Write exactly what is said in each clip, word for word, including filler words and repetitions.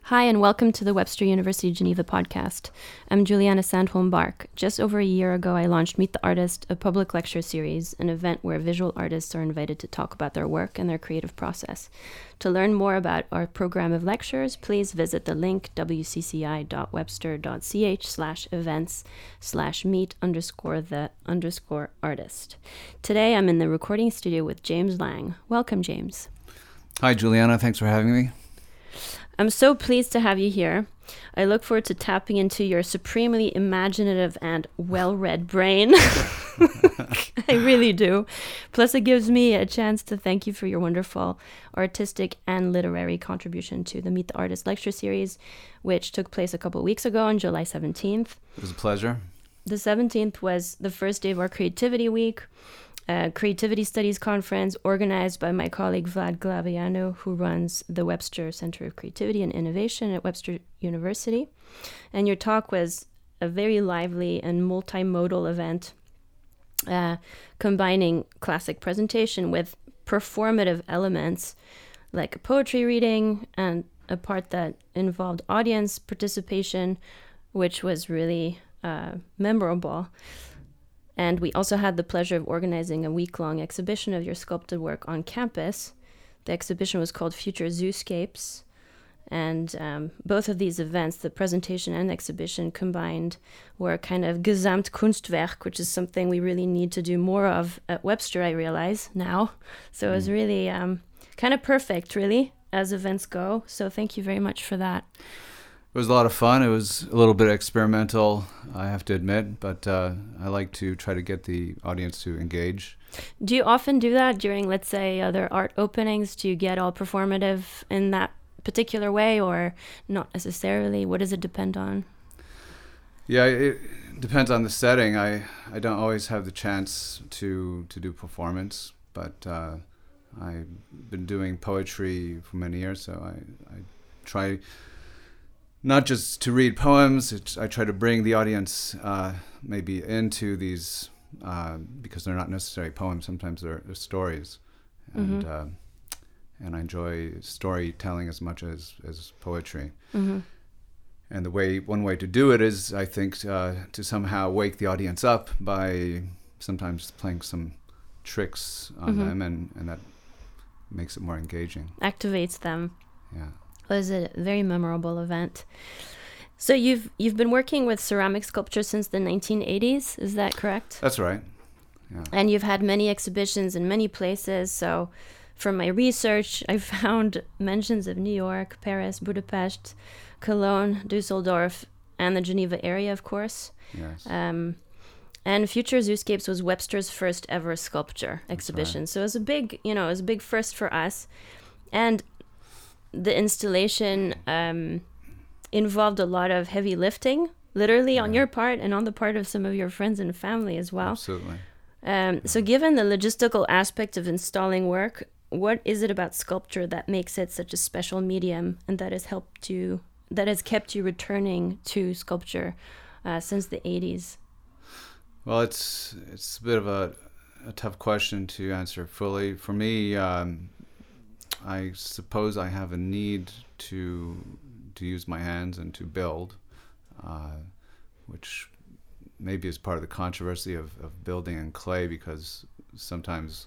Hi, and welcome to the Webster University Geneva podcast. I'm Juliana Sandholm-Bark. Just over a year ago, I launched Meet the Artist, a public lecture series, an event where visual artists are invited to talk about their work and their creative process. To learn more about our program of lectures, please visit the link wcci.webster.ch slash events slash meet underscore the underscore artist. Today, I'm in the recording studio with James Lang. Welcome, James. Hi, Juliana. Thanks for having me. I'm so pleased to have you here. I look forward to tapping into your supremely imaginative and well-read brain. I really do. Plus, it gives me a chance to thank you for your wonderful artistic and literary contribution to the Meet the Artist lecture series, which took place a couple of weeks ago on July seventeenth. It was a pleasure. The seventeenth was the first day of our Creativity Week, a creativity studies conference organized by my colleague Vlad Glaviano, who runs the Webster Center of Creativity and Innovation at Webster University. And your talk was a very lively and multimodal event, uh, combining classic presentation with performative elements like a poetry reading and a part that involved audience participation, which was really uh, memorable. And we also had the pleasure of organizing a week-long exhibition of your sculpted work on campus. The exhibition was called Future Zooscapes. And um, both of these events, the presentation and exhibition combined, were kind of Gesamtkunstwerk, which is something we really need to do more of at Webster, I realize now. So it was really um, kind of perfect, really, as events go. So thank you very much for that. It was a lot of fun. It was a little bit experimental, I have to admit, but uh, I like to try to get the audience to engage. Do you often do that during, let's say, other art openings? Do you get all performative in that particular way, or not necessarily? What does it depend on? Yeah, it depends on the setting. I, I don't always have the chance to, to do performance, but uh, I've been doing poetry for many years, so I, I try... not just to read poems. It's, I try to bring the audience uh, maybe into these, uh, because they're not necessarily poems. Sometimes they're, they're stories. And mm-hmm. uh, and I enjoy storytelling as much as, as poetry. Mm-hmm. And the way one way to do it is, I think, uh, to somehow wake the audience up by sometimes playing some tricks on mm-hmm. them, and, and that makes it more engaging. Activates them. Yeah. It was a very memorable event. So you've you've been working with ceramic sculpture since the nineteen eighties, is that correct? That's right. Yeah. And you've had many exhibitions in many places. So from my research, I found mentions of New York, Paris, Budapest, Cologne, Dusseldorf, and the Geneva area, of course. Yes. Um, and Future Zooscapes was Webster's first ever sculpture exhibition. Right. So it was a big, you know, it was a big first for us. And the installation um, involved a lot of heavy lifting, literally yeah. on your part and on the part of some of your friends and family as well. Absolutely. Um, so given the logistical aspect of installing work, what is it about sculpture that makes it such a special medium and that has helped you, that has kept you returning to sculpture uh, since the eighties? Well, it's it's a bit of a, a tough question to answer fully. For me, um, I suppose I have a need to to use my hands and to build, uh, which maybe is part of the controversy of, of building in clay, because sometimes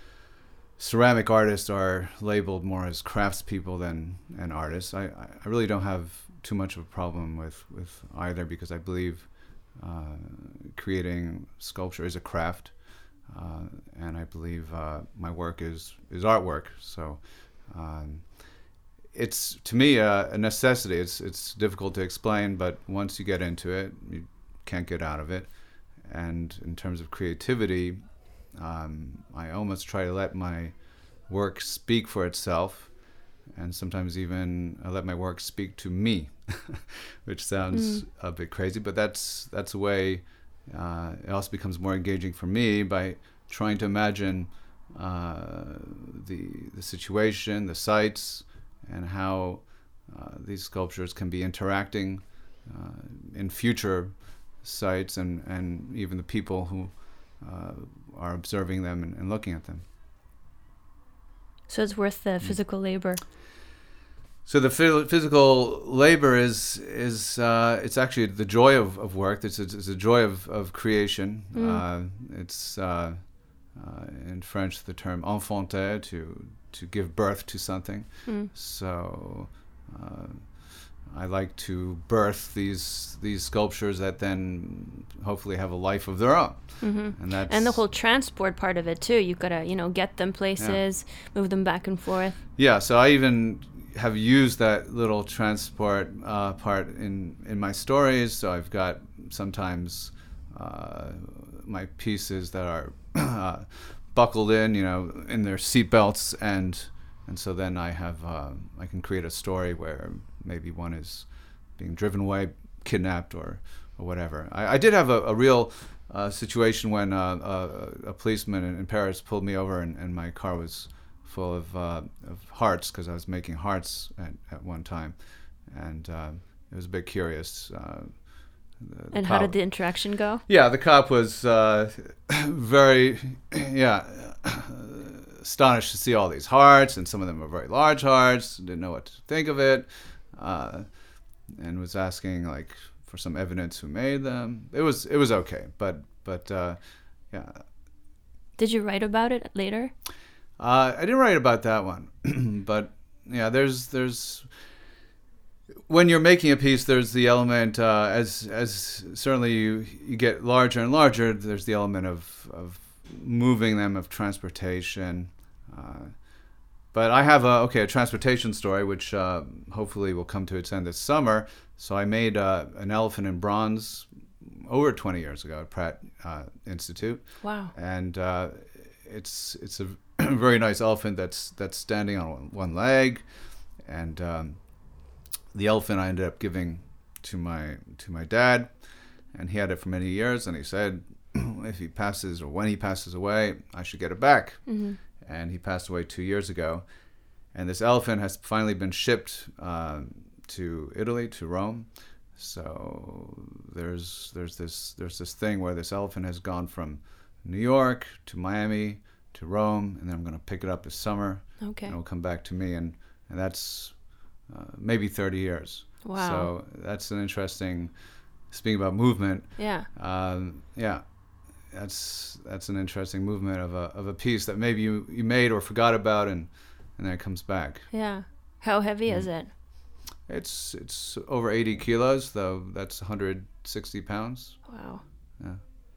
ceramic artists are labeled more as craftspeople than an artists. I, I really don't have too much of a problem with, with either, because I believe uh, creating sculpture is a craft, uh, and I believe uh, my work is, is artwork. So um, it's, to me, uh, a necessity. It's, it's difficult to explain, but once you get into it, you can't get out of it. And in terms of creativity, Um, I almost try to let my work speak for itself, and sometimes even I let my work speak to me, which sounds mm. a bit crazy, but that's that's a way uh, it also becomes more engaging for me by trying to imagine uh, the the situation, the sites, and how uh, these sculptures can be interacting uh, in future sites, and, and even the people who uh, are observing them and, and looking at them. So it's worth the physical labor. So the phys- physical labor is is uh, it's actually the joy of, of work. It's, it's, it's a joy of, of creation. Mm. Uh, it's uh, uh, in French the term enfanter, to to give birth to something. Mm. So uh, I like to birth these these sculptures that then hopefully have a life of their own. Mm-hmm. And that's and the whole transport part of it too. You gotta you know get them places, yeah. move them back and forth. Yeah. So I even have used that little transport uh, part in, in my stories. So I've got sometimes uh, my pieces that are uh, buckled in, you know, in their seatbelts, and and so then I have uh, I can create a story where maybe one is being driven away, kidnapped, or or whatever. I, I did have a, a real uh, situation when uh, a, a policeman in, in Paris pulled me over, and, and my car was full of, uh, of hearts, because I was making hearts at, at one time, and uh, it was a bit curious. Uh, the, the and cop, how did the interaction go? Yeah, the cop was uh, very, yeah, astonished to see all these hearts, and some of them were very large hearts. Didn't know what to think of it, uh, and was asking like for some evidence who made them. It was it was okay, but but uh, yeah. Did you write about it later? Uh, I didn't write about that one, but yeah, there's there's when you're making a piece, there's the element uh, as as certainly you you get larger and larger. There's the element of of moving them, of transportation. Uh, but I have a okay a transportation story, which uh, hopefully will come to its end this summer. So I made uh, an elephant in bronze over twenty years ago at Pratt uh, Institute. Wow! And uh, it's it's a very nice elephant that's that's standing on one leg, and um, the elephant I ended up giving to my to my dad, and he had it for many years. And he said, if he passes or when he passes away, I should get it back. Mm-hmm. And he passed away two years ago, and this elephant has finally been shipped uh, to Italy, to Rome. So there's there's this there's this thing where this elephant has gone from New York to Miami to Rome, and then I'm going to pick it up this summer. Okay. And it'll come back to me, and, and that's uh, maybe thirty years. Wow. So that's an interesting, speaking about movement. Yeah. Um, yeah. That's that's an interesting movement of a of a piece that maybe you, you made or forgot about, and, and then it comes back. Yeah. How heavy mm. is it? It's it's over eighty kilos, though. That's one hundred sixty pounds. Wow. Yeah.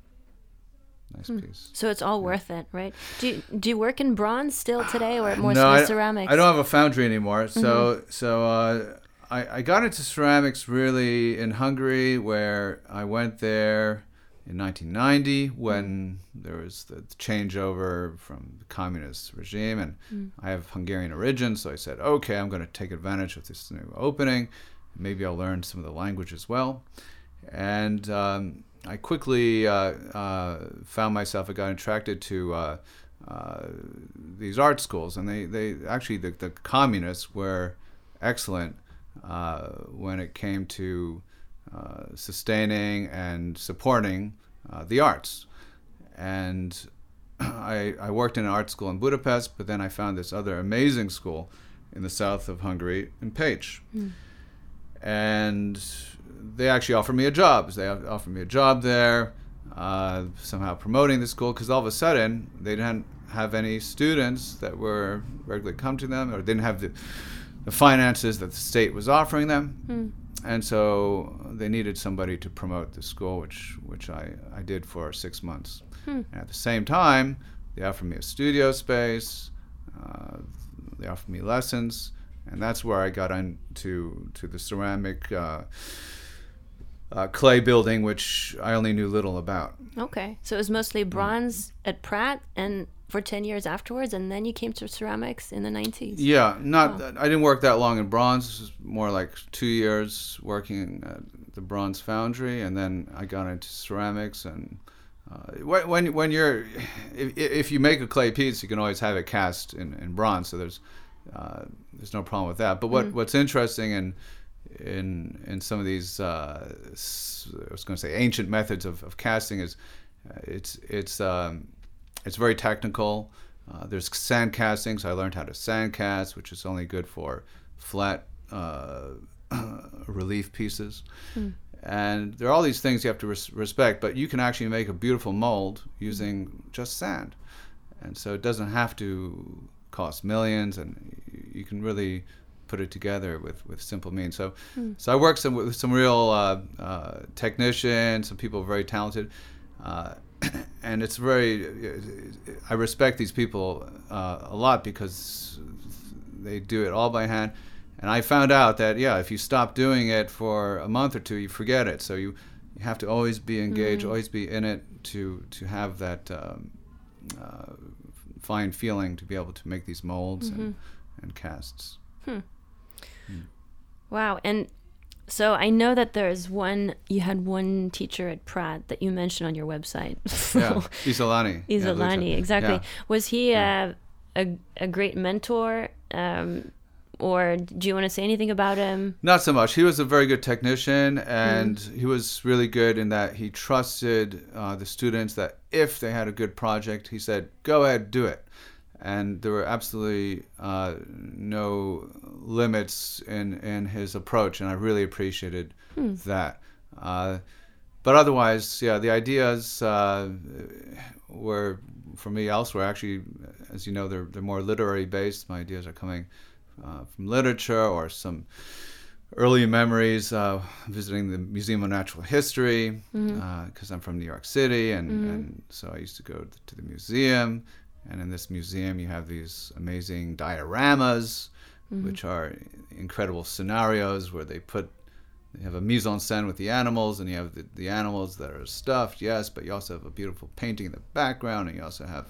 Nice hmm. piece. So it's all yeah. worth it, right? Do you, do you work in bronze still today, or more no, I, ceramics? I don't have a foundry anymore. So mm-hmm. so uh, I I got into ceramics really in Hungary, where I went there in nineteen ninety when mm. there was the changeover from the communist regime, and mm. I have Hungarian origin, so I said, okay, I'm going to take advantage of this new opening. Maybe I'll learn some of the language as well. And um, I quickly uh, uh, found myself, I got attracted to uh, uh, these art schools, and they, they actually, the, the communists were excellent uh, when it came to uh, sustaining and supporting uh, the arts. And I, I worked in an art school in Budapest, but then I found this other amazing school in the south of Hungary, in Pécs. Mm. And they actually offered me a job. They offered me a job there, uh, somehow promoting the school, because all of a sudden they didn't have any students that were regularly come to them, or didn't have the, the finances that the state was offering them. Mm. And so they needed somebody to promote the school, which which I, I did for six months. Hmm. And at the same time, they offered me a studio space. Uh, they offered me lessons, and that's where I got into to the ceramic uh, uh, clay building, which I only knew little about. Okay, so it was mostly bronze mm. at Pratt, and for ten years afterwards, and then you came to ceramics in the nineties. Yeah, not. Oh. I didn't work that long in bronze. It was more like two years working at the bronze foundry, and then I got into ceramics. And uh, when when you're, if if you make a clay piece, you can always have it cast in, in bronze. So there's uh, there's no problem with that. But what mm. what's interesting in in in some of these uh, I was going to say ancient methods of, of casting is uh, it's it's um, it's very technical. Uh, there's sand casting, so I learned how to sand cast, which is only good for flat uh, relief pieces. Mm. And there are all these things you have to res- respect, but you can actually make a beautiful mold using just sand. And so it doesn't have to cost millions, and you can really put it together with, with simple means. So mm. so I work some, with some real uh, uh, technicians, some people very talented. Uh, and it's very, I respect these people uh, a lot because they do it all by hand. And I found out that, yeah, if you stop doing it for a month or two, you forget it. So you, you have to always be engaged, mm. always be in it to, to have that um, uh, fine feeling to be able to make these molds mm-hmm. and, and casts. Hmm. Hmm. Wow. And so I know that there's one, you had one teacher at Pratt that you mentioned on your website. Yeah, Isolani. Isolani, yeah, exactly. Yeah. Was he yeah. uh, a, a great mentor? Um, or do you want to say anything about him? Not so much. He was a very good technician, and mm. he was really good in that he trusted uh, the students that if they had a good project, he said, go ahead, do it. And there were absolutely uh, no limits in, in his approach, and I really appreciated hmm. that. Uh, but otherwise, yeah, the ideas uh, were, for me, elsewhere. Actually, as you know, they're they're more literary based. My ideas are coming uh, from literature or some early memories uh, visiting the Museum of Natural History, because mm-hmm. uh, I'm from New York City, and, mm-hmm. and so I used to go to the museum. And in this museum, you have these amazing dioramas, mm-hmm. which are incredible scenarios where they put, they have a mise en scène with the animals, and you have the, the animals that are stuffed, yes, but you also have a beautiful painting in the background, and you also have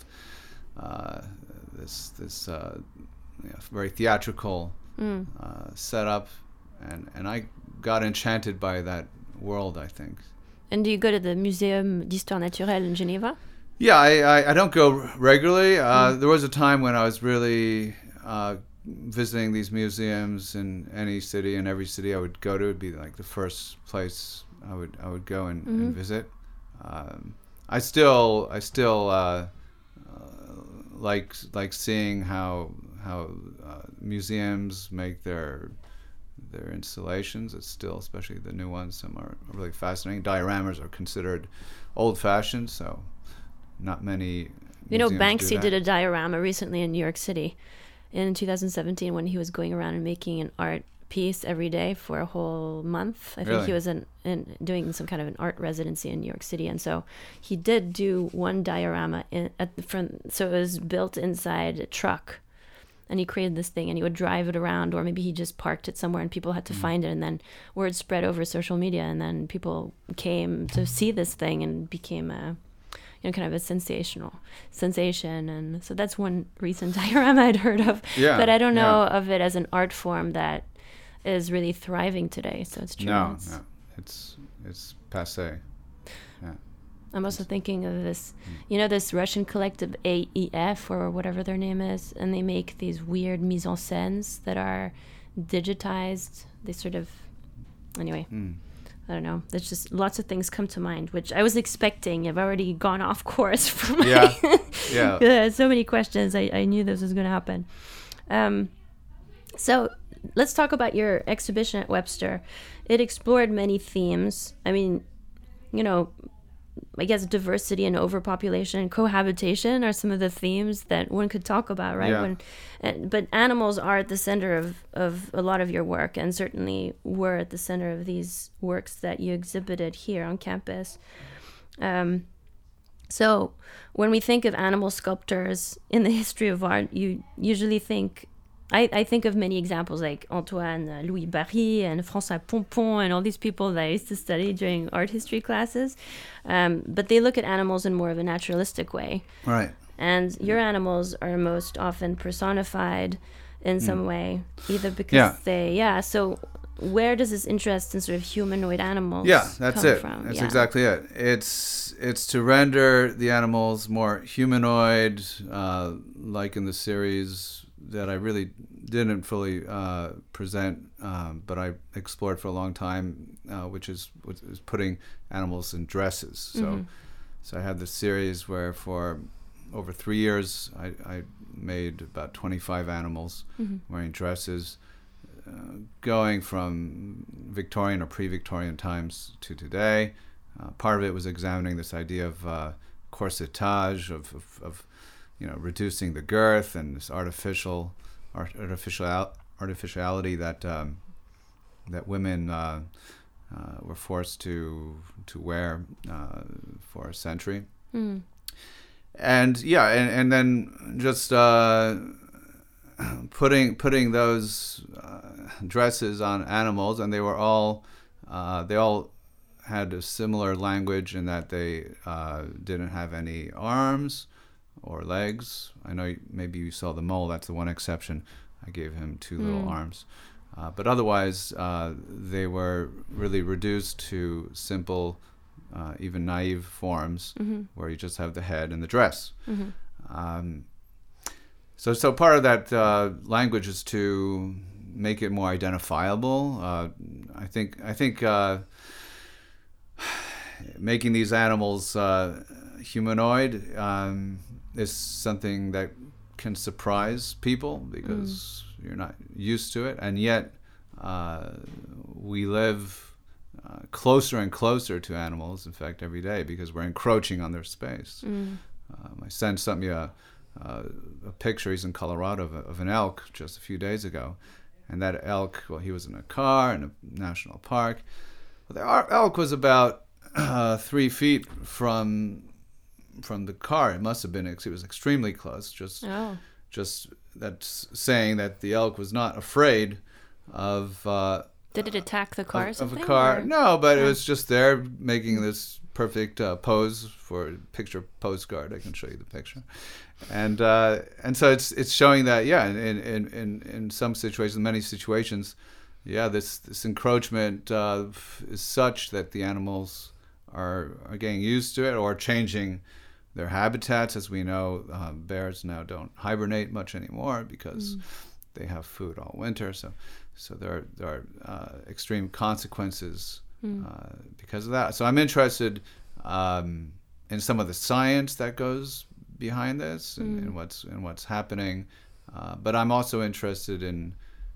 uh, this this uh, you know, very theatrical mm. uh, setup, and and I got enchanted by that world, I think. And do you go to the Muséum d'Histoire Naturelle in Geneva? Yeah, I, I, I don't go regularly. Uh, mm. There was a time when I was really uh, visiting these museums in any city, and every city I would go to would be like the first place I would I would go and, mm-hmm. and visit. Um, I still I still uh, uh, like like seeing how how uh, museums make their their installations. It's still, especially the new ones, some are really fascinating. Dioramas are considered old-fashioned, so. Not many. You know, Banksy did a diorama recently in New York City in two thousand seventeen when he was going around and making an art piece every day for a whole month. I think really? he was in, in doing some kind of an art residency in New York City. And so he did do one diorama in, at the front. So it was built inside a truck. And he created this thing, and he would drive it around, or maybe he just parked it somewhere and people had to mm. find it. And then word spread over social media, and then people came to see this thing and became a... you know, kind of a sensational sensation. And so that's one recent diorama I'd heard of. Yeah, but I don't know yeah. of it as an art form that is really thriving today. So it's true. No, it's, no. It's, it's passé. Yeah. I'm also thinking of this, you know, this Russian collective A E F or whatever their name is, and they make these weird mise en scènes that are digitized. They sort of, anyway. Mm. I don't know. There's just lots of things come to mind, which I was expecting. I've already gone off course from my yeah, yeah. yeah. So many questions. I, I knew this was going to happen. Um, so let's talk about your exhibition at Webster. It explored many themes. I mean, you know, I guess diversity and overpopulation and cohabitation are some of the themes that one could talk about, right? Yeah. When, and, but animals are at the center of, of a lot of your work, and certainly were at the center of these works that you exhibited here on campus. Um, so when we think of animal sculptors in the history of art, you usually think... I, I think of many examples like Antoine uh, Louis Barye and François Pompon and all these people that I used to study during art history classes. Um, but they look at animals in more of a naturalistic way. Right. And your animals are most often personified in mm. some way, either because yeah. they... Yeah, so where does this interest in sort of humanoid animals yeah, that's come it. from? That's yeah. exactly it. It's, it's to render the animals more humanoid, uh, like in the series... that I really didn't fully uh, present, um, but I explored for a long time, uh, which is which is putting animals in dresses. So, mm-hmm. so I had this series where for over three years I, I made about twenty-five animals mm-hmm. wearing dresses, uh, going from Victorian or pre-Victorian times to today. Uh, part of it was examining this idea of uh, corsetage, of, of, of you know, reducing the girth and this artificial, art, artificial artificiality that um, that women uh, uh, were forced to to wear uh, for a century. Mm. And yeah, and, and then just uh, putting putting those uh, dresses on animals, and they were all uh, they all had a similar language in that they uh, didn't have any arms or legs. I know you, maybe you saw the mole. That's the one exception. I gave him two mm. little arms, uh, but otherwise uh, they were really reduced to simple. Uh, even naive forms mm-hmm. where you just have the head and the dress. Mm-hmm. Um, so, so part of that uh, language is to make it more identifiable. Uh, I think, I think uh, making these animals uh, humanoid um, is something that can surprise people because mm. you're not used to it, and yet uh, we live. Uh, closer and closer to animals, in fact, every day, because we're encroaching on their space. Mm. Uh, my son sent me a, a, a picture, he's in Colorado, of, a, of an elk just a few days ago. And that elk, well, he was in a car in a national park. Well, the elk was about uh, three feet from from the car. It must have been, it was extremely close. Just, oh. just that's saying that the elk was not afraid of... Uh, Did it attack the car? Or of, something, of a car? Or? No, but yeah. it was just there making this perfect uh, pose for a picture postcard. I can show you the picture, and uh, and so it's it's showing that yeah, in in in, in some situations, in many situations, yeah, this this encroachment uh, is such that the animals are are getting used to it or changing their habitats. As we know, uh, bears now don't hibernate much anymore because mm. they have food all winter. So. So there are, there are uh, extreme consequences mm. uh, because of that. So I'm interested um, in some of the science that goes behind this and, mm. and what's and what's happening. Uh, but I'm also interested in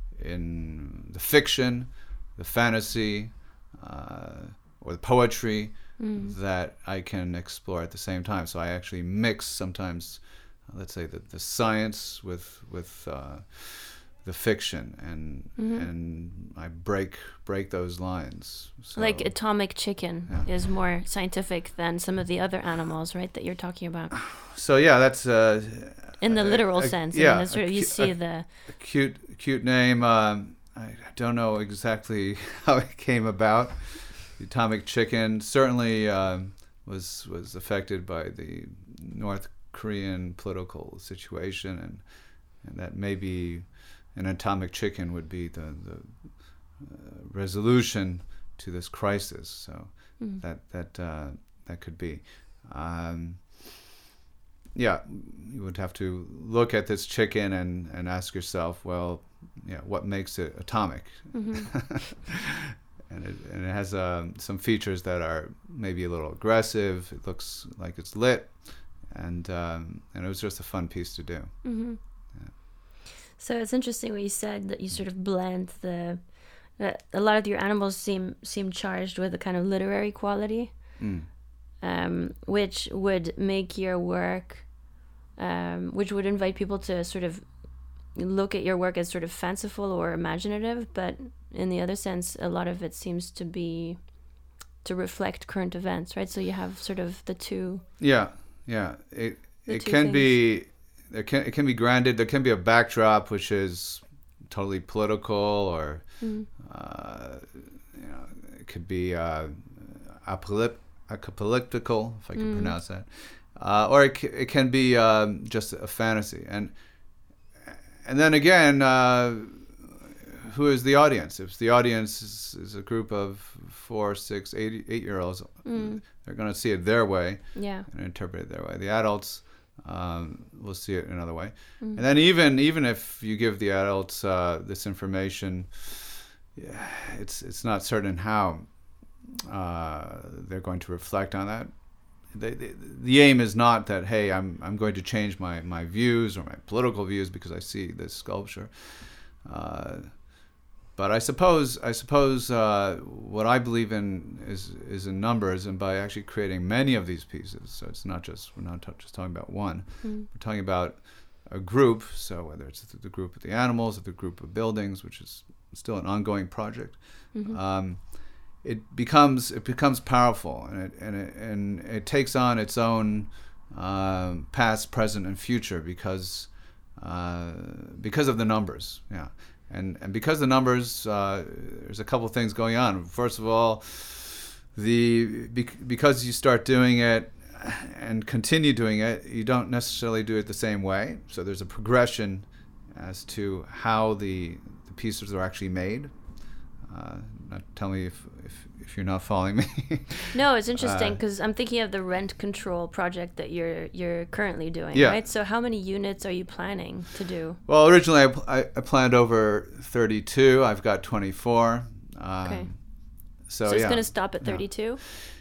in the fiction, the fantasy, uh, or the poetry mm. that I can explore at the same time. So I actually mix sometimes, uh, let's say, the, the science with with. Uh, the fiction and mm-hmm. and I break break those lines. So, like Atomic Chicken yeah. is more scientific than some of the other animals, right? That you're talking about. So yeah, that's uh, in the literal a, sense. Yeah, I mean, that's sort of, you cu- see a, the a cute cute name. Um, I don't know exactly how it came about. The Atomic Chicken certainly um, was was affected by the North Korean political situation, and and that maybe. An atomic chicken would be the, the uh, resolution to this crisis. So mm. that that uh, that could be. Um, yeah, you would have to look at this chicken and, and ask yourself, well, yeah, what makes it atomic? Mm-hmm. and, it, and it has um, some features that are maybe a little aggressive. It looks like it's lit, and um, and it was just a fun piece to do. Mm-hmm. So it's interesting what you said, that you sort of blend the, uh, a lot of your animals seem seem charged with a kind of literary quality, mm. um, which would make your work, um, which would invite people to sort of look at your work as sort of fanciful or imaginative, but in the other sense, a lot of it seems to be to reflect current events, right? So you have sort of the two. Yeah, yeah. It it can things. be. There can, it can be grounded. There can be a backdrop which is totally political, or mm. uh, you know, it could be uh, apocalyptic, if I can mm. pronounce that, uh, or it it can be um, just a fantasy. And and then again, uh, who is the audience? If the audience is, is a group of four, six, eight, eight-year-olds, mm. they're going to see it their way, yeah, and interpret it their way. The adults. Um, we'll see it another way. Mm-hmm. And then even even if you give the adults uh, this information, yeah, it's it's not certain how uh, they're going to reflect on that. They, they, the aim is not that, hey, I'm I'm going to change my, my views or my political views because I see this sculpture. Uh, but I suppose I suppose uh, what I believe in is is in numbers, and by actually creating many of these pieces. So it's not just we're not t- just talking about one. Mm. We're talking about a group. So whether it's the group of the animals or the group of buildings, which is still an ongoing project, Mm-hmm. um, it becomes it becomes powerful, and it and it, and it takes on its own um, past, present, and future because uh, because of the numbers. Yeah. And and because the numbers, uh, there's a couple of things going on. First of all, the because you start doing it and continue doing it, you don't necessarily do it the same way. So there's a progression as to how the, the pieces are actually made. Uh, not tell me if, if if you're not following me. No, it's interesting Uh, because I'm thinking of the rent control project that you're you're currently doing, Yeah. right? So how many units are you planning to do? Well, originally I, pl- I, I planned over thirty-two. I've got twenty-four. Um, Okay. So, So it's yeah. going to stop at Yeah. thirty-two?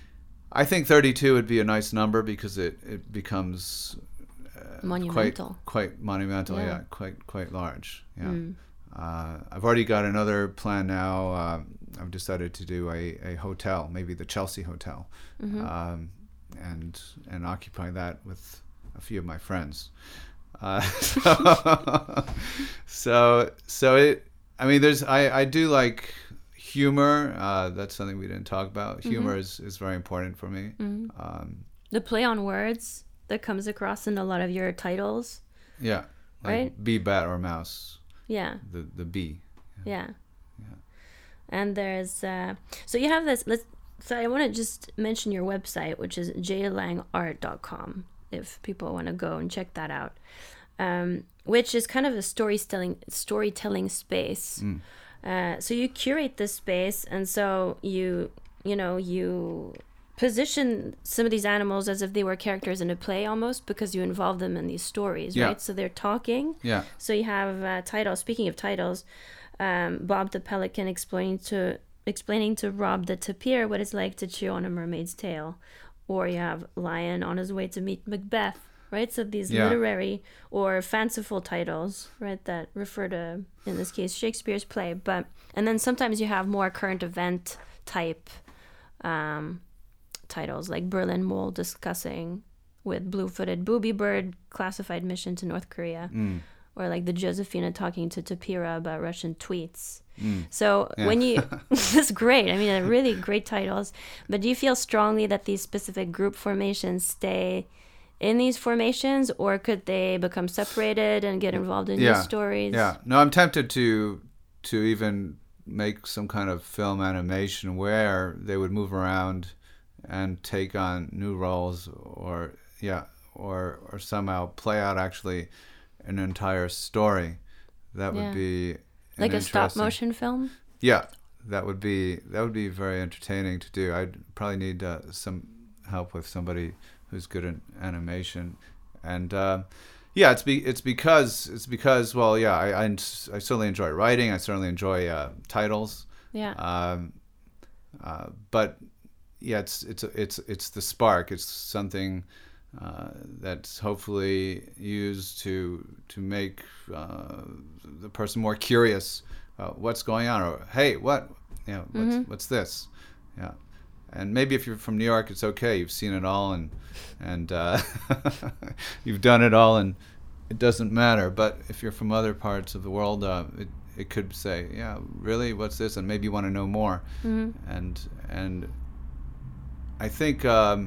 I think thirty-two would be a nice number because it, it becomes uh, Monumental. quite quite monumental. Yeah. Yeah, quite quite large. Yeah. Mm. Uh, I've already got another plan now. Uh, I've decided to do a, a hotel, maybe the Chelsea Hotel, Mm-hmm. um, and and occupy that with a few of my friends. Uh, so, so so it. I mean, there's I, I do like humor. Uh, that's something we didn't talk about. Humor Mm-hmm. is, is very important for me. Mm-hmm. Um, The play on words that comes across in a lot of your titles. yeah, like Right? bee, bat, or mouse. Yeah. The the bee. Yeah. Yeah. And there's uh so you have this let's so I want to just mention your website, which is j lang art dot com, if people want to go and check that out. Um, which is kind of a storytelling storytelling space. Mm. Uh, so you curate this space, and so you you know you position some of these animals as if they were characters in a play almost, because you involve them in these stories, Yeah. right? So they're talking. Yeah. So you have uh, titles. Speaking of titles, um, Bob the Pelican explaining to explaining to Rob the Tapir what it's like to chew on a mermaid's tail, or you have Lion on his way to meet Macbeth, right? So these Yeah. literary or fanciful titles, right, that refer to, in this case, Shakespeare's play. But and then sometimes you have more current event type um, titles, like Berlin Mole discussing with blue-footed booby bird classified mission to North Korea. Mm. Or like the Josephina talking to Tapira about Russian tweets. Mm. So Yeah. when you, it's great. I mean, they're really great titles. But do you feel strongly that these specific group formations stay in these formations, or could they become separated and get involved in Yeah. new stories? Yeah. No, I'm tempted to to even make some kind of film animation where they would move around and take on new roles, or yeah, or or somehow play out actually an entire story. That would Yeah. be an Like a stop interesting- motion film? Yeah, that would be that would be very entertaining to do. I'd probably need uh, some help with somebody who's good at animation, and uh, yeah, it's be it's because it's because well, yeah, I, I I certainly enjoy writing. I certainly enjoy uh, titles. Yeah. Um, uh, but yeah, it's it's it's it's the spark. It's something uh, that's hopefully used to to make uh, the person more curious. Uh, what's going on? Or hey, what? You know, what's Mhm. what's this? Yeah. And maybe if you're from New York, it's okay. You've seen it all, and and uh, you've done it all, and it doesn't matter. But if you're from other parts of the world, uh, it it could say, yeah, really, what's this? And maybe you want to know more. Mm-hmm. And and I think um,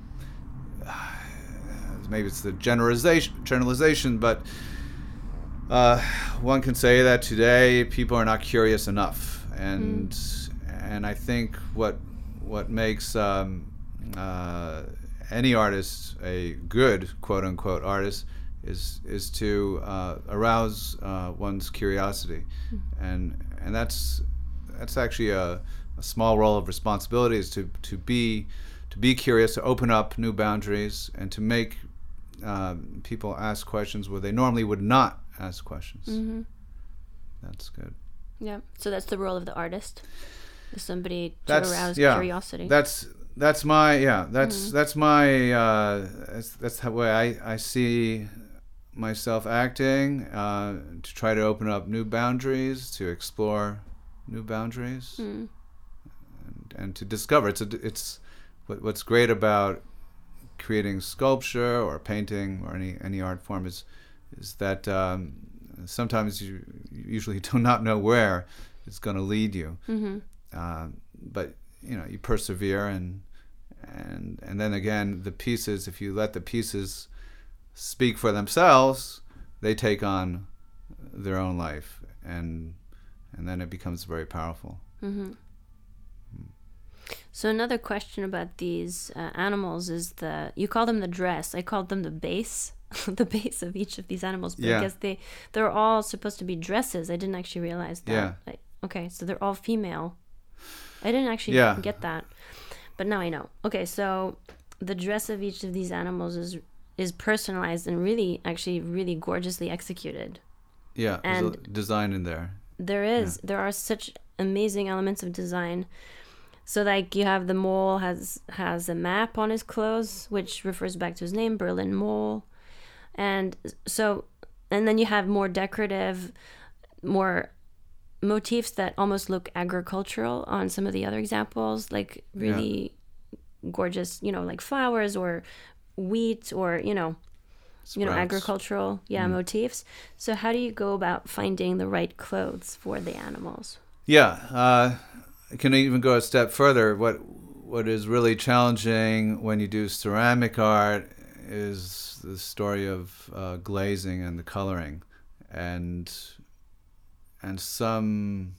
maybe it's the generalization, generalization, but uh, one can say that today people are not curious enough, and mm. and I think what what makes um, uh, any artist a good quote unquote artist is is to uh, arouse uh, one's curiosity, mm. and and that's that's actually a, a small role of responsibility, is to to be to be curious, to open up new boundaries, and to make uh, people ask questions where they normally would not ask questions. Mm-hmm. That's good. Yeah. So that's the role of the artist, is somebody to That's, arouse yeah, curiosity. That's that's my yeah. That's Mm-hmm. that's my uh, that's that's the way I, I see myself acting, uh, to try to open up new boundaries, to explore new boundaries, mm. and, and to discover. It's a, it's what, what's great about creating sculpture or painting or any any art form is is that um, sometimes you, you usually do not know where it's going to lead you, mm-hmm. uh, but you know you persevere, and and and then again the pieces, if you let the pieces speak for themselves, they take on their own life, and and then it becomes very powerful. Mm-hmm. So another question about these uh, animals is the, you call them the dress. I called them the base, the base of each of these animals. But Yeah. I guess they, they're all supposed to be dresses. I didn't actually realize that. Yeah. Like, okay, so they're all female. I didn't actually Yeah. get that. But now I know. Okay, so the dress of each of these animals is is personalized and really, actually really gorgeously executed. Yeah, there's And a design in there. There is. Yeah. There are such amazing elements of design. So like you have the mole has has a map on his clothes, which refers back to his name, Berlin Mole. And so, and then you have more decorative, more motifs that almost look agricultural on some of the other examples, like really yeah. gorgeous, you know, like flowers or wheat or, you know, Sprouts. you know, agricultural, yeah, mm. motifs. So how do you go about finding the right clothes for the animals? Yeah, uh, I can even go a step further. What what is really challenging when you do ceramic art is the story of uh, glazing and the coloring, and and some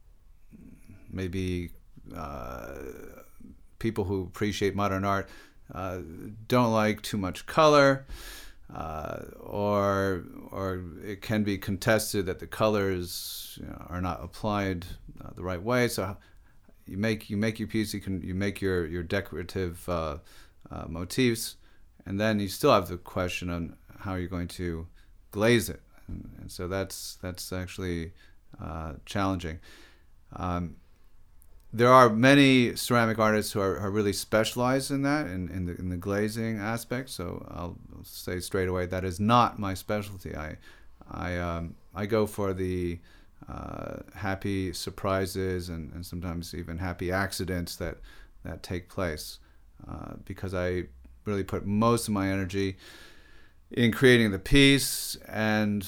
maybe uh, people who appreciate modern art uh, don't like too much color, uh, or or it can be contested that the colors, you know, are not applied uh, the right way. So you make you make your piece, you can you make your your decorative uh, uh, motifs, and then you still have the question on how you're going to glaze it, and, and so that's that's actually uh, challenging. Um, there are many ceramic artists who are, are really specialized in that, in, in the in the glazing aspect. So I'll say straight away that is not my specialty. I I um, I go for the uh, happy surprises and, and sometimes even happy accidents that that take place, uh, because I really put most of my energy in creating the piece and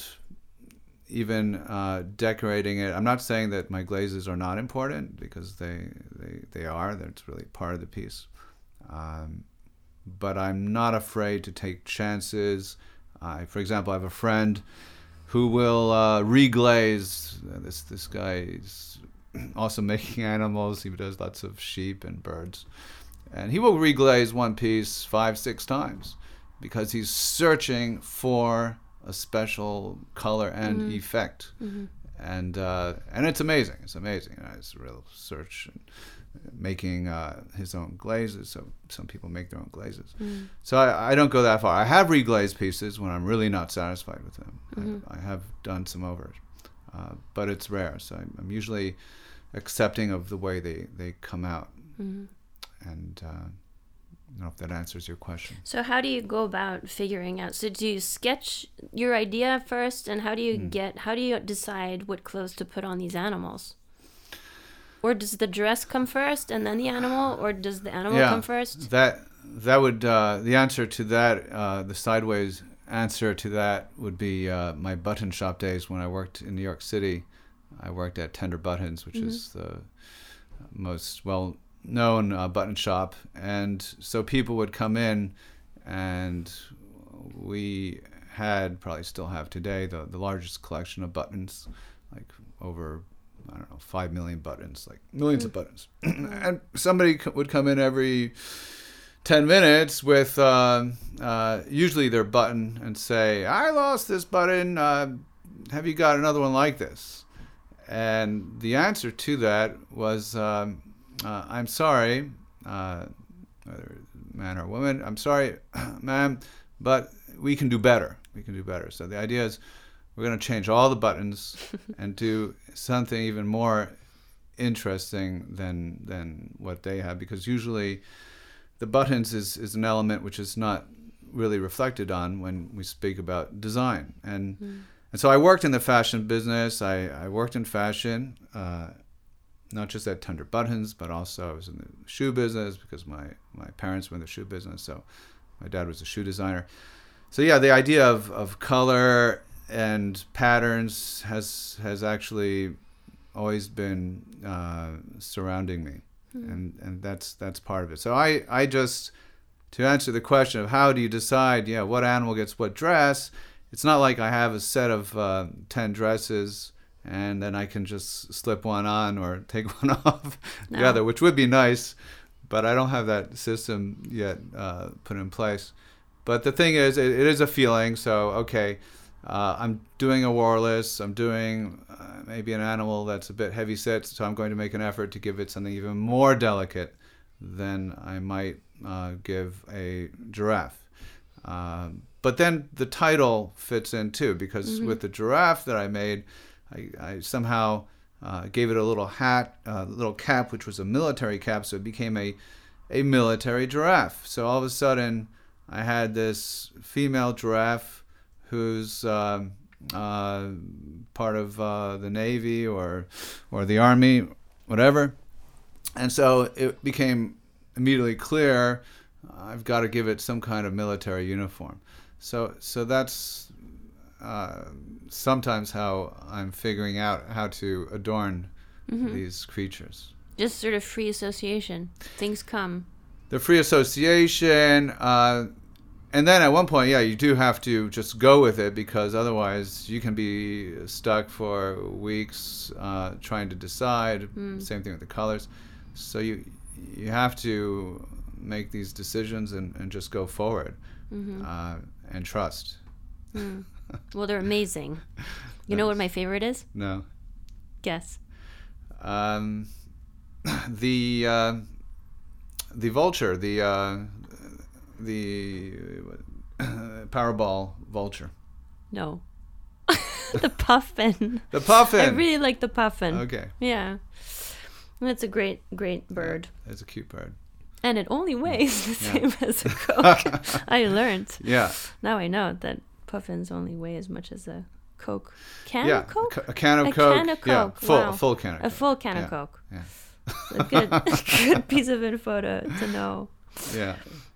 even uh, decorating it. I'm not saying that my glazes are not important, because they they, they are. That's really part of the piece. Um, but I'm not afraid to take chances. Uh, for example, I have a friend who will uh, reglaze. This this guy is also making animals. He does lots of sheep and birds. And he will reglaze one piece five, six times because he's searching for a special color and mm-hmm. effect. Mm-hmm. And uh, and it's amazing. It's amazing. You know, it's a real search and making uh, his own glazes. So some people make their own glazes. Mm-hmm. So I, I don't go that far. I have reglazed pieces when I'm really not satisfied with them. Mm-hmm. I, I have done some over it. Uh, but it's rare. So I'm, I'm usually accepting of the way they, they come out. Mm-hmm. And uh, I don't know if that answers your question. So how do you go about figuring out? So do you sketch your idea first, and how do you mm. get? How do you decide what clothes to put on these animals? Or does the dress come first and then the animal, or does the animal yeah, come first? That that would uh, the answer to that, uh, the sideways answer to that would be uh, my button shop days when I worked in New York City. I worked at Tender Buttons, which mm-hmm. is the most well. known uh, button shop, and so people would come in, and we had, probably still have today, the, the largest collection of buttons, like over, I don't know, five million buttons, like millions mm. of buttons. And somebody c- would come in every ten minutes with uh, uh, usually their button and say, I lost this button, uh, have you got another one like this? And the answer to that was, um, Uh, I'm sorry, uh, whether man or woman, I'm sorry, ma'am, but we can do better. We can do better. So the idea is we're going to change all the buttons and do something even more interesting than than what they have, because usually the buttons is, is an element which is not really reflected on when we speak about design. And mm. and so I worked in the fashion business. I, I worked in fashion. Uh, not just at Tender Buttons, but also I was in the shoe business because my, my parents were in the shoe business. So my dad was a shoe designer. So yeah, the idea of, of color and patterns has has actually always been uh, surrounding me, mm-hmm. and and that's that's part of it. So I I just to answer the question of how do you decide, yeah, what animal gets what dress? It's not like I have a set of uh, ten dresses and then I can just slip one on or take one off no. the other, which would be nice, but I don't have that system yet uh, put in place. But the thing is, it, it is a feeling. So, okay, uh, I'm doing a warless. I'm doing uh, maybe an animal that's a bit heavy set, so I'm going to make an effort to give it something even more delicate than I might uh, give a giraffe. Um, but then the title fits in too, because mm-hmm. with the giraffe that I made, I, I somehow uh, gave it a little hat, a uh, little cap, which was a military cap, so it became a, a military giraffe. So all of a sudden, I had this female giraffe who's uh, uh, part of uh, the Navy or or the Army, whatever. And so it became immediately clear I've got to give it some kind of military uniform. So so that's uh, sometimes how I'm figuring out how to adorn mm-hmm. these creatures. Just sort of free association. Things come. The free association, uh, and then at one point, yeah, you do have to just go with it, because otherwise you can be stuck for weeks uh, trying to decide. Mm. Same thing with the colors. So you you have to make these decisions and, and just go forward mm-hmm. uh, and trust. Mm. Well, they're amazing. You know what my favorite is? No. Guess. Um, the uh, the vulture, the uh, the uh, Powerball vulture. No. The puffin. The puffin. I really like the puffin. Okay. Yeah. It's a great, great bird. Yeah, it's a cute bird. And it only weighs the same yeah. as a Coke. I learned. Yeah. Now I know that puffins only weigh as much as a Coke. Can yeah, of Coke? A can of a Coke. can of Yeah, Coke. full, Wow. a full can of Coke. A full can yeah. of Coke. Yeah. A good, good piece of info to, to know. Yeah.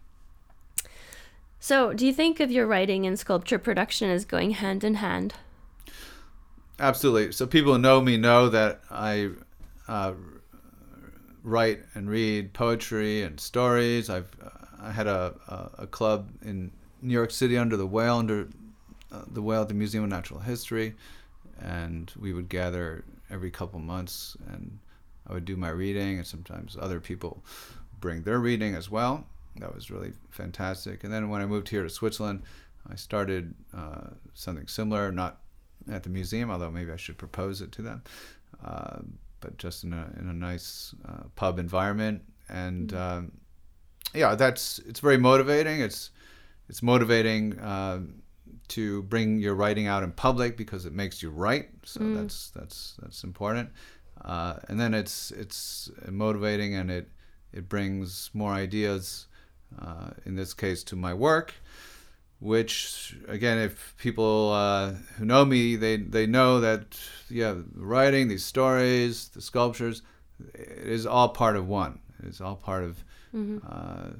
So, do you think of your writing and sculpture production as going hand in hand? Absolutely. So people who know me know that I uh, write and read poetry and stories. I've uh, I had a, a a club in New York City under the Whale, under uh, the Whale at the Museum of Natural History, and we would gather every couple months, and I would do my reading, and sometimes other people bring their reading as well. That was really fantastic. And then when I moved here to Switzerland, I started uh, something similar, not at the museum, although maybe I should propose it to them, uh, but just in a in a nice uh, pub environment. And mm-hmm. um, yeah, that's it's very motivating. It's it's motivating uh, to bring your writing out in public because it makes you write. So mm. that's that's that's important. Uh, and then it's it's motivating, and it it brings more ideas. Uh, in this case, to my work, which again, if people uh, who know me, they they know that yeah, writing these stories, the sculptures, it is all part of one. It's all part of mm-hmm. uh,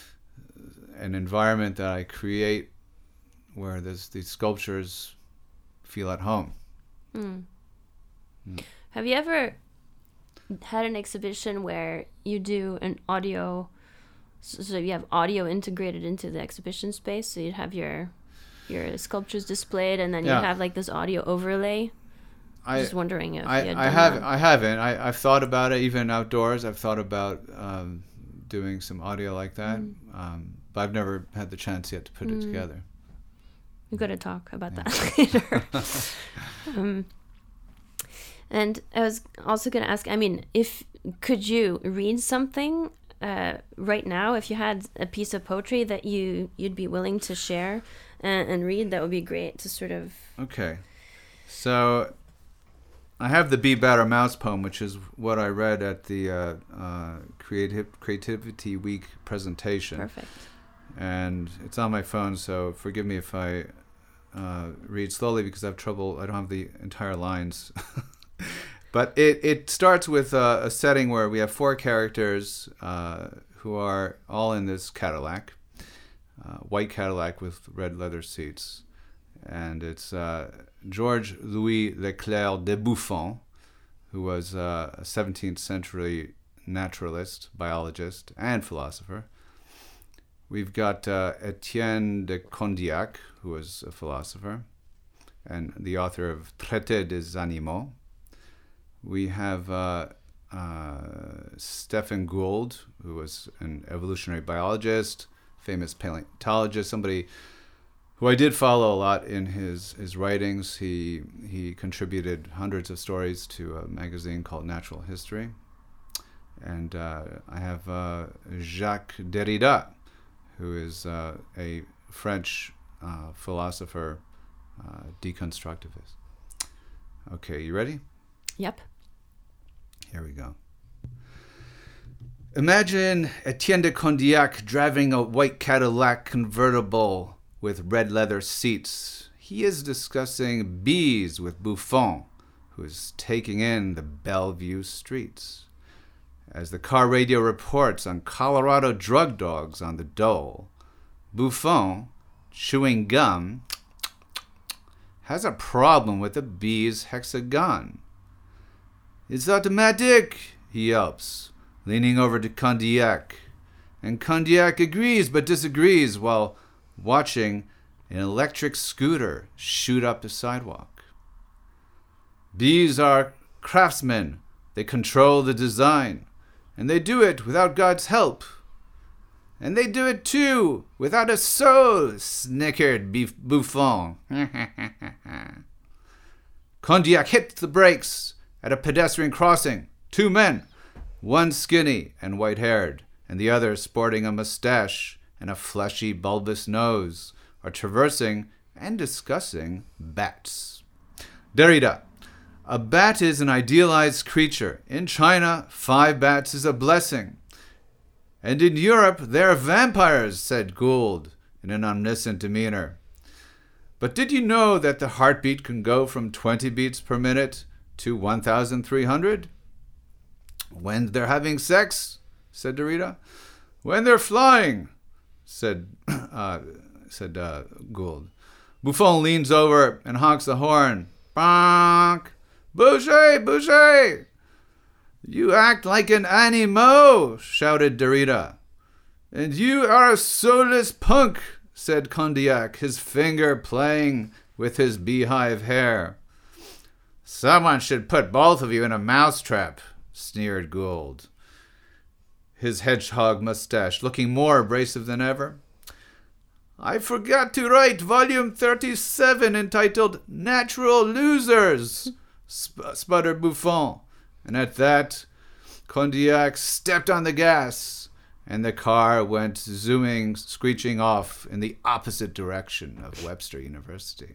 an environment that I create where this, these sculptures feel at home. Mm. Mm. Have you ever had an exhibition where you do an audio? So you have audio integrated into the exhibition space. So you'd have your your sculptures displayed, and then yeah. you'd have like this audio overlay. I was just wondering if I, you had I done have that. I haven't. I I've thought about it even outdoors. I've thought about um, doing some audio like that, mm. um, but I've never had the chance yet to put mm. it together. We've got to talk about yeah. that later. um, and I was also going to ask. I mean, if could you read something? Uh, right now, if you had a piece of poetry that you you'd be willing to share and, and read, that would be great to sort of. Okay, so I have the Be Better Mouse poem, which is what I read at the uh, uh, Creative Creativity Week presentation. Perfect. And it's on my phone, so forgive me if I uh, read slowly because I have trouble. I don't have the entire lines But it, it starts with a, a setting where we have four characters uh, who are all in this Cadillac, uh, white Cadillac with red leather seats. And it's uh, Georges Louis Leclerc de Buffon, who was uh, a seventeenth century naturalist, biologist, and philosopher. We've got uh, Etienne de Condillac, who was a philosopher and the author of Traité des Animaux. We have uh, uh, Stephen Gould, who was an evolutionary biologist, famous paleontologist, somebody who I did follow a lot in his, his writings. He he contributed hundreds of stories to a magazine called Natural History. And uh, I have uh, Jacques Derrida, who is uh, a French uh, philosopher, uh, deconstructivist. Okay, you ready? Yep. Here we go. Imagine Etienne de Condillac driving a white Cadillac convertible with red leather seats. He is discussing bees with Buffon, who is taking in the Bellevue streets. As the car radio reports on Colorado drug dogs on the dole, Buffon, chewing gum, has a problem with the bee's hexagon. "It's automatic," he yelps, leaning over to Condillac. And Condillac agrees but disagrees while watching an electric scooter shoot up the sidewalk. Bees are craftsmen. They control the design. And they do it without God's help. And they do it too, without a soul, snickered Buffon. Condillac hit the brakes at a pedestrian crossing. Two men, one skinny and white-haired, and the other sporting a mustache and a fleshy, bulbous nose, are traversing and discussing bats. Derrida. A bat is an idealized creature. In China, five bats is a blessing. And in Europe, they're vampires, said Gould in an omniscient demeanor. But did you know that the heartbeat can go from twenty beats per minute to one thousand three hundred? When they're having sex, said Derrida. When they're flying, said uh, said uh, Gould. Buffon leans over and honks the horn. Bonk! Boucher! Boucher! You act like an animal, shouted Derrida. And you are a soulless punk, said Condillac, his finger playing with his beehive hair. Someone should put both of you in a mousetrap, sneered Gould, his hedgehog mustache looking more abrasive than ever. I forgot to write volume thirty-seven entitled Natural Losers, sp- sputtered Buffon. And at that, Condillac stepped on the gas, and the car went zooming, screeching off in the opposite direction of Webster University.